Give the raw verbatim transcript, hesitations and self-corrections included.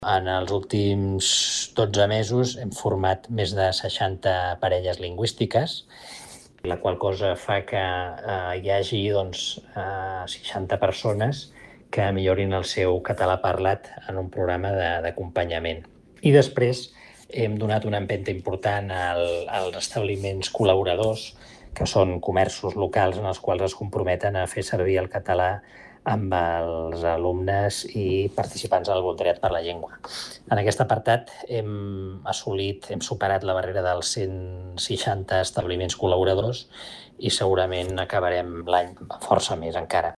En els últims dotze mesos hem format més de seixanta parelles lingüístiques, la qual cosa fa que eh, hi hagi doncs, eh, seixanta persones que millorin el seu català parlat en un programa d'acompanyament. I després hem donat una empenta important al, als establiments col·laboradors, que són comerços locals en els quals es comprometen a fer servir el català amb els alumnes i participants del voluntariat per la llengua. En aquest apartat hem assolit, hem superat la barrera dels cent seixanta establiments col·laboradors i segurament acabarem l'any força més encara.